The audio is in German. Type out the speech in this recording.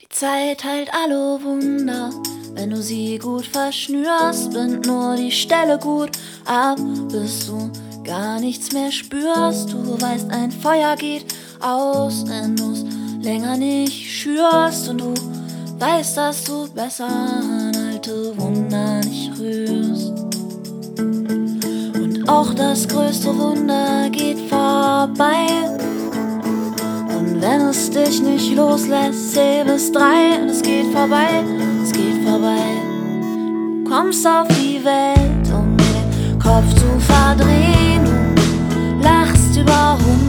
Zeit heilt alle Wunder, wenn du sie gut verschnürst, bindt nur die Stelle gut ab, bis du gar nichts mehr spürst. Du weißt, ein Feuer geht aus, wenn du's länger nicht schürst, und du weißt, dass du besser an alte Wunder nicht rührst. Und auch das größte Wunder geht vorbei, und wenn es dich nicht loslässt, zähl bis 3, und es geht vorbei, es geht vorbei. Du kommst auf die Welt, um den Kopf zu verdrehen, du lachst über Hunde.